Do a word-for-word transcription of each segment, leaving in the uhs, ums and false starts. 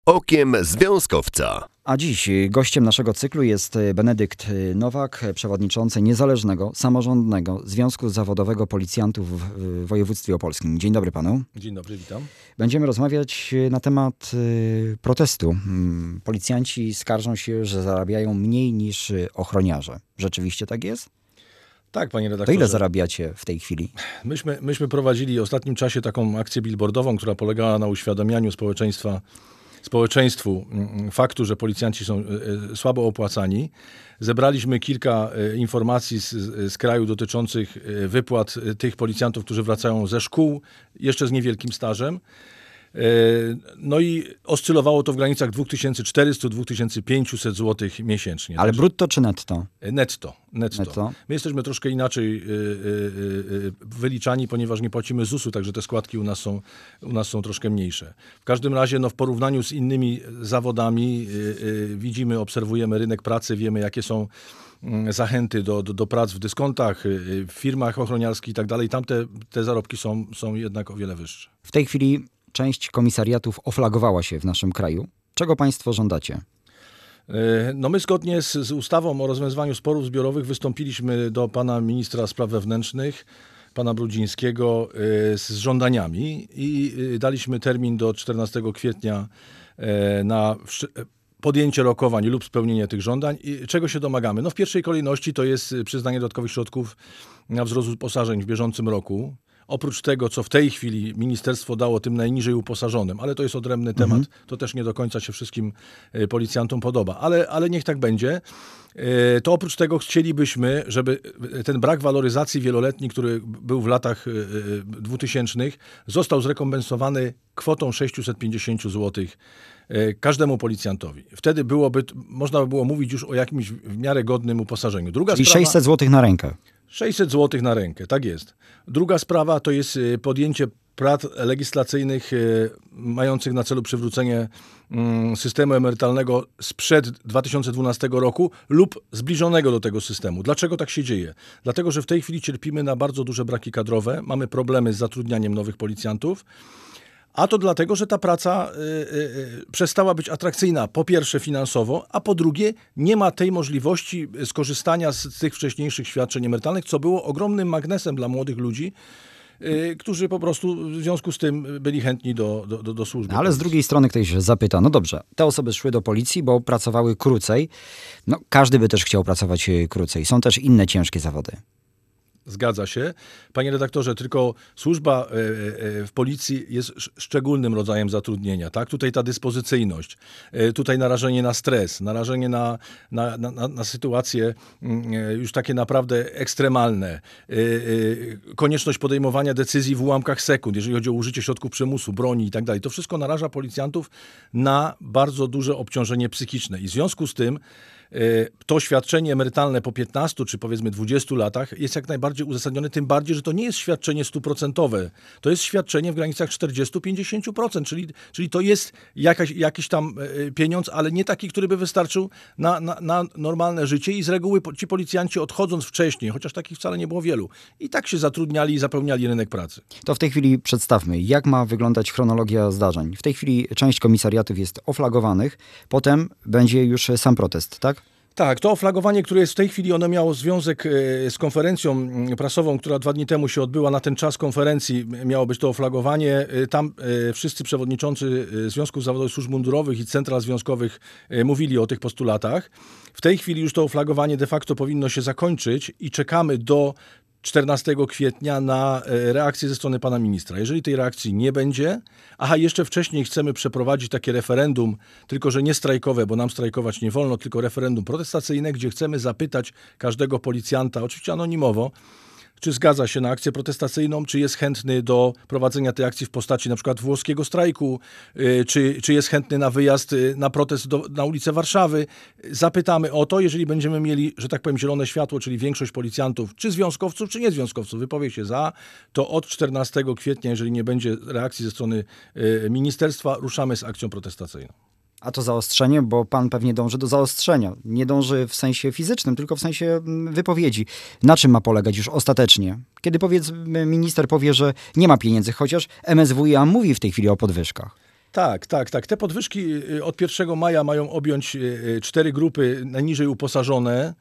Okiem związkowca. A dziś gościem naszego cyklu jest Benedykt Nowak, przewodniczący Niezależnego Samorządnego Związku Zawodowego Policjantów w województwie opolskim. Dzień dobry panu. Dzień dobry, witam. Będziemy rozmawiać na temat protestu. Policjanci skarżą się, że zarabiają mniej niż ochroniarze. Rzeczywiście tak jest? Tak, panie redaktorze. To ile zarabiacie w tej chwili? Myśmy, myśmy prowadzili w ostatnim czasie taką akcję billboardową, która polegała na uświadamianiu społeczeństwa społeczeństwu faktu, że policjanci są słabo opłacani. Zebraliśmy kilka informacji z, z kraju dotyczących wypłat tych policjantów, którzy wracają ze szkół, jeszcze z niewielkim stażem. No i oscylowało to w granicach dwa tysiące czterysta do dwa tysiące pięćset złotych miesięcznie. Ale Także brutto czy netto? Netto, netto. Netto. My jesteśmy troszkę inaczej wyliczani, ponieważ nie płacimy zusu, także te składki u nas są, u nas są troszkę mniejsze. W każdym razie no, w porównaniu z innymi zawodami widzimy, obserwujemy rynek pracy, wiemy jakie są zachęty do, do, do prac w dyskontach, w firmach ochroniarskich i tak dalej. Tam te, te zarobki są, są jednak o wiele wyższe. W tej chwili część komisariatów oflagowała się w naszym kraju. Czego państwo żądacie? No my zgodnie z, z ustawą o rozwiązywaniu sporów zbiorowych wystąpiliśmy do pana ministra spraw wewnętrznych, pana Brudzińskiego, z żądaniami i daliśmy termin do czternastego kwietnia na podjęcie rokowań lub spełnienie tych żądań. I czego się domagamy? No w pierwszej kolejności to jest przyznanie dodatkowych środków na wzrost uposażeń w bieżącym roku. Oprócz tego, co w tej chwili ministerstwo dało tym najniżej uposażonym, ale to jest odrębny temat, mhm. to też nie do końca się wszystkim policjantom podoba, ale, ale niech tak będzie. To oprócz tego chcielibyśmy, żeby ten brak waloryzacji wieloletni, który był w latach dwutysięcznych, został zrekompensowany kwotą sześćset pięćdziesiąt złotych każdemu policjantowi. Wtedy byłoby, można by było mówić już o jakimś w miarę godnym uposażeniu. Druga Czyli sprawa, sześćset złotych na rękę. sześćset złotych na rękę, tak jest. Druga sprawa to jest podjęcie prac legislacyjnych mających na celu przywrócenie systemu emerytalnego sprzed dwa tysiące dwunastego roku lub zbliżonego do tego systemu. Dlaczego tak się dzieje? Dlatego, że w tej chwili cierpimy na bardzo duże braki kadrowe, mamy problemy z zatrudnianiem nowych policjantów, a to dlatego, że ta praca y, y, przestała być atrakcyjna, po pierwsze finansowo, a po drugie nie ma tej możliwości skorzystania z, z tych wcześniejszych świadczeń emerytalnych, co było ogromnym magnesem dla młodych ludzi, y, którzy po prostu w związku z tym byli chętni do, do, do, do służby. Ale z drugiej strony ktoś zapyta, no dobrze, te osoby szły do policji, bo pracowały krócej. No każdy by też chciał pracować krócej. Są też inne ciężkie zawody. Zgadza się. Panie redaktorze, tylko służba w policji jest szczególnym rodzajem zatrudnienia. Tak? Tutaj ta dyspozycyjność, tutaj narażenie na stres, narażenie na, na, na, na sytuacje już takie naprawdę ekstremalne, konieczność podejmowania decyzji w ułamkach sekund, jeżeli chodzi o użycie środków przymusu, broni i tak dalej. To wszystko naraża policjantów na bardzo duże obciążenie psychiczne i w związku z tym to świadczenie emerytalne po piętnastu czy powiedzmy dwudziestu latach jest jak najbardziej uzasadnione, tym bardziej, że to nie jest świadczenie stuprocentowe. To jest świadczenie w granicach czterdzieści do pięćdziesięciu procent, czyli, czyli to jest jakaś, jakiś tam pieniądz, ale nie taki, który by wystarczył na, na, na normalne życie i z reguły ci policjanci odchodząc wcześniej, chociaż takich wcale nie było wielu, i tak się zatrudniali i zapełniali rynek pracy. To w tej chwili przedstawmy, jak ma wyglądać chronologia zdarzeń. W tej chwili część komisariatów jest oflagowanych, potem będzie już sam protest, tak? Tak, to oflagowanie, które jest w tej chwili, ono miało związek z konferencją prasową, która dwa dni temu się odbyła. Na ten czas konferencji miało być to oflagowanie. Tam wszyscy przewodniczący Związków Zawodowych Służb Mundurowych i central związkowych mówili o tych postulatach. W tej chwili już to oflagowanie de facto powinno się zakończyć i czekamy do czternastego kwietnia na reakcję ze strony pana ministra. Jeżeli tej reakcji nie będzie, aha, jeszcze wcześniej chcemy przeprowadzić takie referendum, tylko że nie strajkowe, bo nam strajkować nie wolno, tylko referendum protestacyjne, gdzie chcemy zapytać każdego policjanta, oczywiście anonimowo, czy zgadza się na akcję protestacyjną, czy jest chętny do prowadzenia tej akcji w postaci na przykład włoskiego strajku, czy, czy jest chętny na wyjazd na protest do, na ulicę Warszawy. Zapytamy o to, jeżeli będziemy mieli, że tak powiem, zielone światło, czyli większość policjantów, czy związkowców, czy niezwiązkowców, wypowie się za, to od czternastego kwietnia, jeżeli nie będzie reakcji ze strony ministerstwa, ruszamy z akcją protestacyjną. A to zaostrzenie, bo pan pewnie dąży do zaostrzenia. Nie dąży w sensie fizycznym, tylko w sensie wypowiedzi. Na czym ma polegać już ostatecznie? Kiedy powiedzmy minister powie, że nie ma pieniędzy, chociaż M S W i A mówi w tej chwili o podwyżkach. Tak, tak, tak. Te podwyżki y, od pierwszego maja mają objąć y, cztery grupy najniżej uposażone.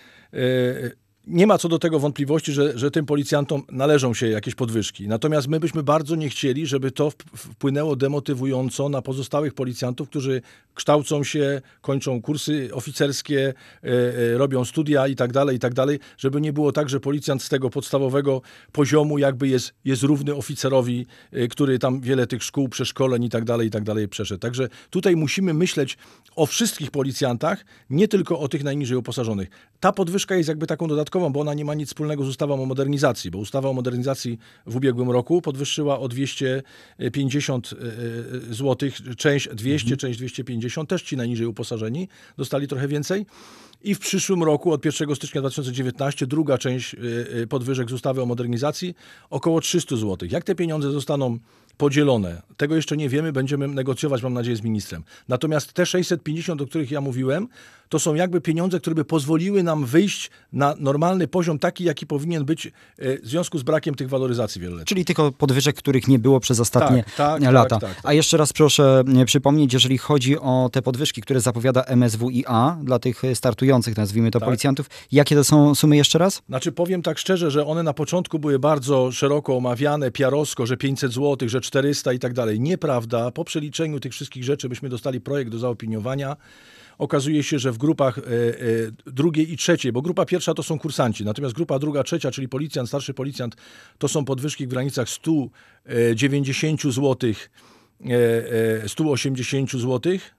Y, Nie ma co do tego wątpliwości, że, że tym policjantom należą się jakieś podwyżki. Natomiast my byśmy bardzo nie chcieli, żeby to wpłynęło demotywująco na pozostałych policjantów, którzy kształcą się, kończą kursy oficerskie, e, e, robią studia i tak dalej, i tak dalej, żeby nie było tak, że policjant z tego podstawowego poziomu jakby jest, jest równy oficerowi, e, który tam wiele tych szkół, przeszkoleń i tak dalej, i tak dalej przeszedł. Także tutaj musimy myśleć o wszystkich policjantach, nie tylko o tych najniżej uposażonych. Ta podwyżka jest jakby taką dodatkową, bo ona nie ma nic wspólnego z ustawą o modernizacji, bo ustawa o modernizacji w ubiegłym roku podwyższyła o dwieście pięćdziesiąt złotych, część dwieście, mhm. część dwieście pięćdziesiąt, też ci najniżej uposażeni dostali trochę więcej. I w przyszłym roku, od pierwszego stycznia dwa tysiące dziewiętnastego, druga część podwyżek z ustawy o modernizacji, około trzysta złotych. Jak te pieniądze zostaną podzielone? Tego jeszcze nie wiemy, będziemy negocjować, mam nadzieję, z ministrem. Natomiast te sześćset pięćdziesiąt, o których ja mówiłem, to są jakby pieniądze, które by pozwoliły nam wyjść na normalny poziom, taki, jaki powinien być w związku z brakiem tych waloryzacji wieloletnich. Czyli tylko podwyżek, których nie było przez ostatnie tak, tak, lata. Tak, tak, tak. A jeszcze raz proszę przypomnieć, jeżeli chodzi o te podwyżki, które zapowiada M S W I A dla tych startujących, nazwijmy to, tak. policjantów, jakie to są sumy jeszcze raz? Znaczy powiem tak szczerze, że one na początku były bardzo szeroko omawiane, piarowsko, że pięćset złotych, że czterysta i tak dalej. Nieprawda. Po przeliczeniu tych wszystkich rzeczy byśmy dostali projekt do zaopiniowania. Okazuje się, że w grupach e, e, drugiej i trzeciej, bo grupa pierwsza to są kursanci, natomiast grupa druga, trzecia, czyli policjant, starszy policjant, to są podwyżki w granicach stu dziewięćdziesięciu złotych, e, e, stu osiemdziesięciu złotych.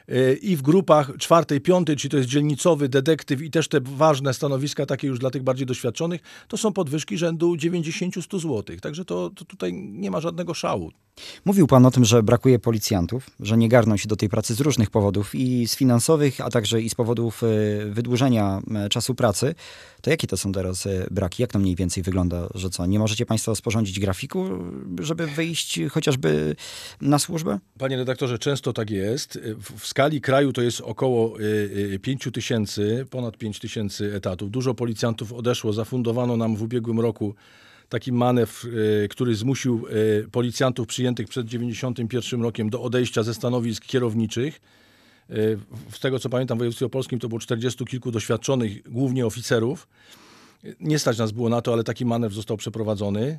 I w grupach czwartej, piątej, czyli to jest dzielnicowy, detektyw i też te ważne stanowiska, takie już dla tych bardziej doświadczonych, to są podwyżki rzędu dziewięćdziesiąt do stu złotych. Także to, to tutaj nie ma żadnego szału. Mówił pan o tym, że brakuje policjantów, że nie garną się do tej pracy z różnych powodów i z finansowych, a także i z powodów wydłużenia czasu pracy. To jakie to są teraz braki? Jak to mniej więcej wygląda, że co? Nie możecie państwo sporządzić grafiku, żeby wyjść chociażby na służbę? Panie redaktorze, często tak jest. W skali kraju to jest około pięć tysięcy, ponad pięć tysięcy etatów. Dużo policjantów odeszło, zafundowano nam w ubiegłym roku taki manewr, który zmusił policjantów przyjętych przed dziewięćdziesiątym pierwszym rokiem do odejścia ze stanowisk kierowniczych. Z tego, co pamiętam, w województwie opolskim to było czterdziestu kilku doświadczonych, głównie oficerów. Nie stać nas było na to, ale taki manewr został przeprowadzony.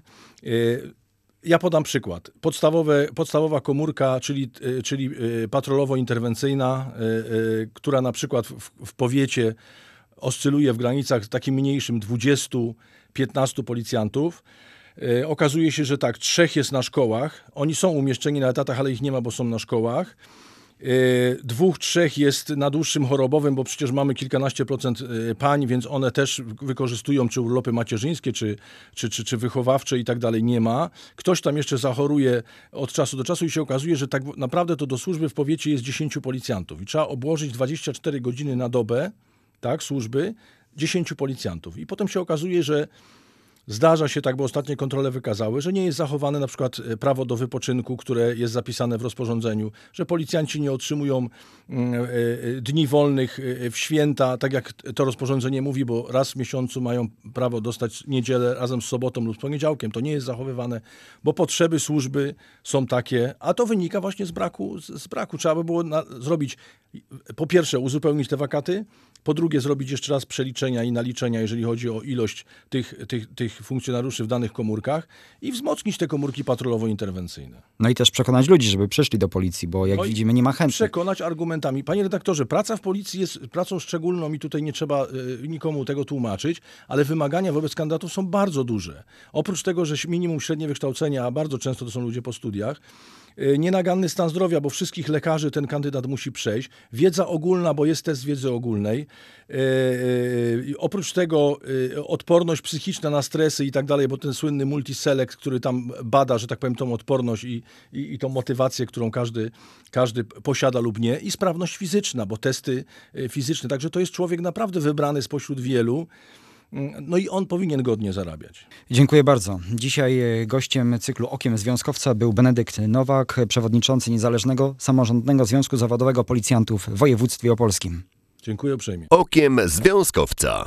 Ja podam przykład. Podstawowe, podstawowa komórka, czyli, czyli patrolowo-interwencyjna, która na przykład w, w powiecie oscyluje w granicach takim mniejszym dwudziestu piętnastu policjantów. Yy, okazuje się, że tak, trzech jest na szkołach. Oni są umieszczeni na etatach, ale ich nie ma, bo są na szkołach. Yy, dwóch, trzech jest na dłuższym chorobowym, bo przecież mamy kilkanaście procent pań, więc one też wykorzystują czy urlopy macierzyńskie, czy, czy, czy, czy wychowawcze i tak dalej. Nie ma. Ktoś tam jeszcze zachoruje od czasu do czasu i się okazuje, że tak naprawdę to do służby w powiecie jest dziesięciu policjantów i trzeba obłożyć dwadzieścia cztery godziny na dobę, tak, służby, dziesięciu policjantów. I potem się okazuje, że zdarza się tak, bo ostatnie kontrole wykazały, że nie jest zachowane na przykład prawo do wypoczynku, które jest zapisane w rozporządzeniu, że policjanci nie otrzymują dni wolnych w święta, tak jak to rozporządzenie mówi, bo raz w miesiącu mają prawo dostać niedzielę razem z sobotą lub z poniedziałkiem. To nie jest zachowywane, bo potrzeby służby są takie, a to wynika właśnie z braku. Z braku. Trzeba by było na, zrobić, po pierwsze uzupełnić te wakaty, po drugie zrobić jeszcze raz przeliczenia i naliczenia, jeżeli chodzi o ilość tych, tych, tych funkcjonariuszy w danych komórkach i wzmocnić te komórki patrolowo-interwencyjne. No i też przekonać ludzi, żeby przyszli do policji, bo jak no widzimy, nie ma chętnych. Przekonać argumentami. Panie redaktorze, praca w policji jest pracą szczególną i tutaj nie trzeba y, nikomu tego tłumaczyć, ale wymagania wobec kandydatów są bardzo duże. Oprócz tego, że minimum średnie wykształcenia, a bardzo często to są ludzie po studiach, nienaganny stan zdrowia, bo wszystkich lekarzy ten kandydat musi przejść. Wiedza ogólna, bo jest test wiedzy ogólnej. Yy, yy, oprócz tego yy, odporność psychiczna na stresy i tak dalej, bo ten słynny multiselect, który tam bada, że tak powiem, tą odporność i, i, i tą motywację, którą każdy, każdy posiada lub nie. I sprawność fizyczna, bo testy fizyczne. Także to jest człowiek naprawdę wybrany spośród wielu. No i on powinien godnie zarabiać. Dziękuję bardzo. Dzisiaj gościem cyklu Okiem Związkowca był Benedykt Nowak, przewodniczący Niezależnego Samorządnego Związku Zawodowego Policjantów w województwie opolskim. Dziękuję uprzejmie. Okiem Związkowca.